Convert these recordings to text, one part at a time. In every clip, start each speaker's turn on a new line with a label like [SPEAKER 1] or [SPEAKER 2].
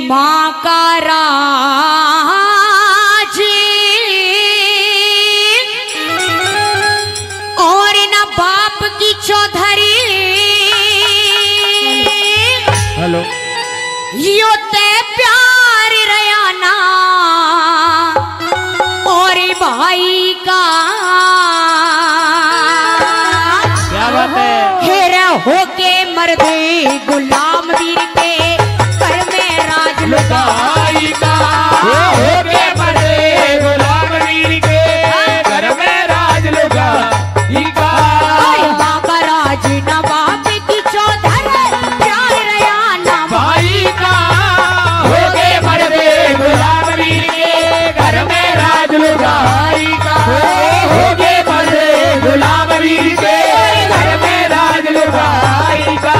[SPEAKER 1] माँ का राज और न बाप की चौधरी।
[SPEAKER 2] हेलो
[SPEAKER 1] यो ते प्यार रयाना और भाई का
[SPEAKER 2] क्या बात है।
[SPEAKER 1] हेरा होके मर्दे गुलाम वीर के कर में राज लुगाई का।
[SPEAKER 2] होके मर्दे गुलाम वीर के घर में राज लुगाई का।
[SPEAKER 1] बाबा राज नवाब की चौधर प्यार रयाना
[SPEAKER 2] भाई का। होके मर्दे गुलाम वीर के घर में राज लुगाई का। होके मर्दे गुलाम वीर के घर में राज लुगाई का।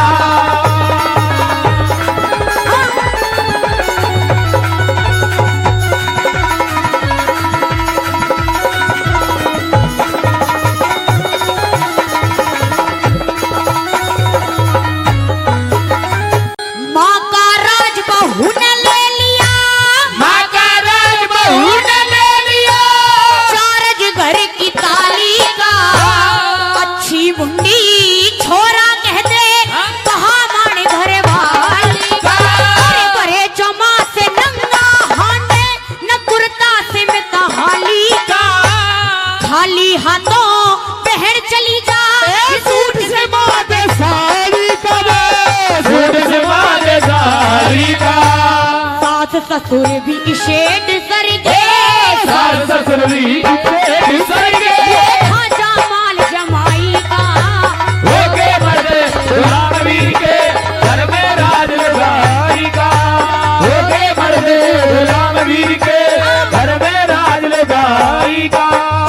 [SPEAKER 1] माँ का राज बहू ने ले लिया।
[SPEAKER 2] माँ का राज बहू ने ले लिया।
[SPEAKER 1] चारज घर की ताली का अच्छी मुंडी छोरा कह दे कहा माने घर वाली का। अरे बड़े जमा से नंगा हाथे न कुर्ता से मिता हाली का। खाली हाथों पहर चली जा सूट से
[SPEAKER 2] माते सारी का। सूट से माते सारी का।
[SPEAKER 1] सास ससुर भी शेड सर दे।
[SPEAKER 2] सास ससुर भी सर के
[SPEAKER 1] खाजा माल जमाई का।
[SPEAKER 2] होके मर्दे गुलाम वीर के घर में राज लुगाई का। होके मर्दे गुलाम वीर के घर में राज लुगाई का।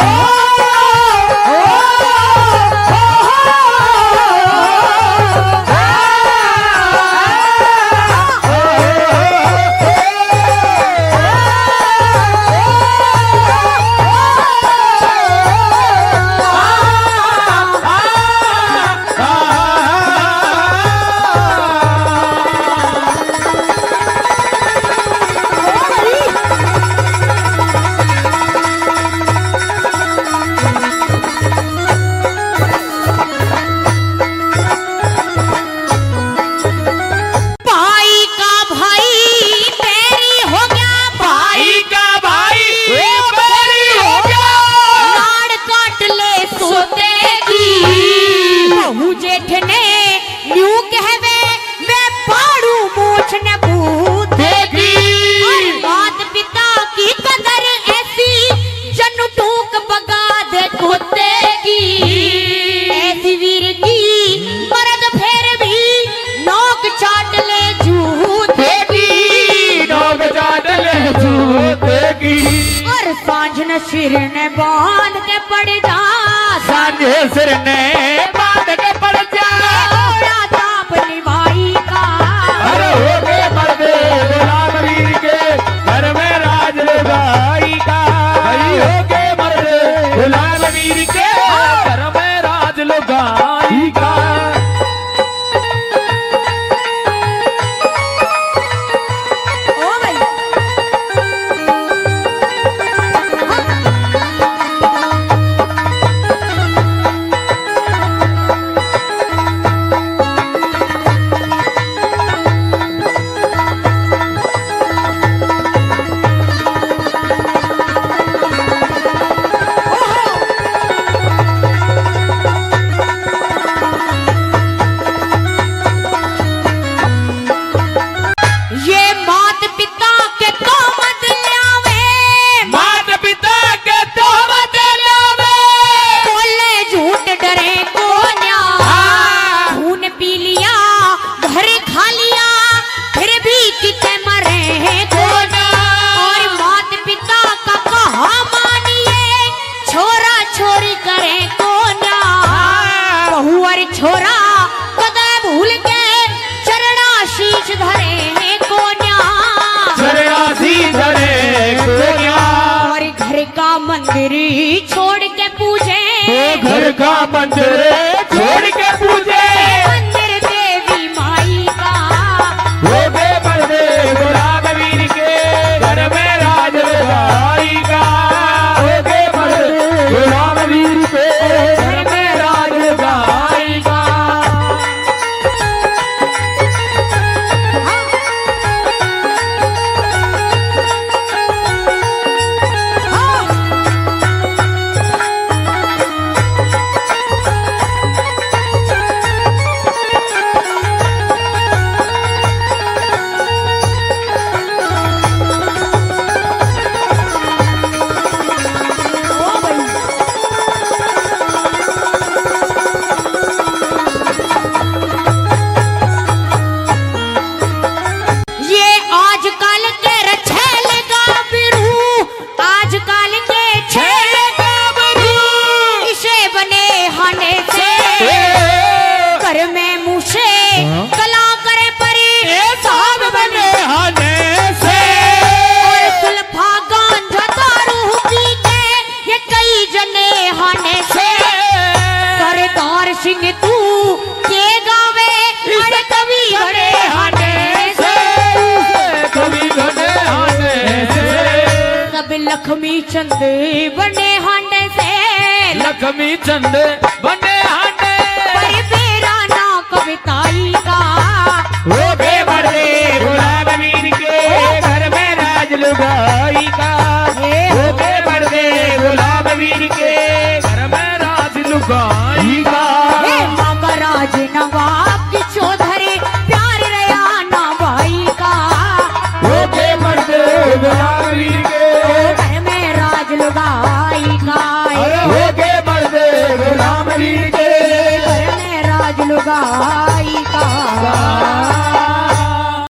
[SPEAKER 1] भाई का भाई तेरी हो गया। भाई
[SPEAKER 2] का भाई बेरी हो गया।
[SPEAKER 1] लाड़ काट ले सोते की। बहू जेठ ने न्यू कहवे मैं पाड़ू मूछ न पूछेगी। और मात पिता की कदर ऐसी जनु टूक बगा दे कुत्ते की। ऐसी वीर की मर्द फिर भी नोक चाट ले जूते की।
[SPEAKER 2] नोक चाट ले जूते की।
[SPEAKER 1] और सांझ न सिर ने बांध के पड़ जा।
[SPEAKER 2] सांझे सिर ने बांध के पड़ जा।
[SPEAKER 1] थोड़ा ताप निभाई का।
[SPEAKER 2] अरे होके मर्दे गुलाम वीर के घर में राज लुगाई का। होके मर्दे गुलाम वीर के घर में राज लुगाई का।
[SPEAKER 1] ओ भाई ये मात पिता के तो मत ल्यावे।
[SPEAKER 2] मात पिता के तो मत ल्यावे।
[SPEAKER 1] बोले झूठ डरे को न्या। खून पी लिया घर खा लिया फिर भी किते मरे को ना। और मात पिता का कहा मानिए छोरा छोरी करे को ना। बहू और छोरा कदे भूल के चरणा शीश धरे को न्या।
[SPEAKER 2] चरणासी धरे कोन्या।
[SPEAKER 1] और घर का मंदिर छोड़ के पूजे।
[SPEAKER 2] घर का मंदिर छोड़ के पूजे।
[SPEAKER 1] मंदिर देवी माई का।
[SPEAKER 2] होके मर्दे गुलाम
[SPEAKER 1] लक्ष्मी चंद बने हांडे से
[SPEAKER 2] लक्ष्मी चंद बने हांडे
[SPEAKER 1] पर तेरा ना कविताई का
[SPEAKER 2] हो गए बड़े गुलाब वीर के घर में राज लुगाई का हो गए बड़े गुलाब वीर के घर में राज लुगाई का
[SPEAKER 1] मामा राज नवाब की चौधरी प्यार रया ना भाई का
[SPEAKER 2] हो गए बड़े गुलाब वीर के
[SPEAKER 1] घर में राज लुगाई का
[SPEAKER 2] हो गए बड़े गुलाब वीर के
[SPEAKER 1] घर में राज लुगाई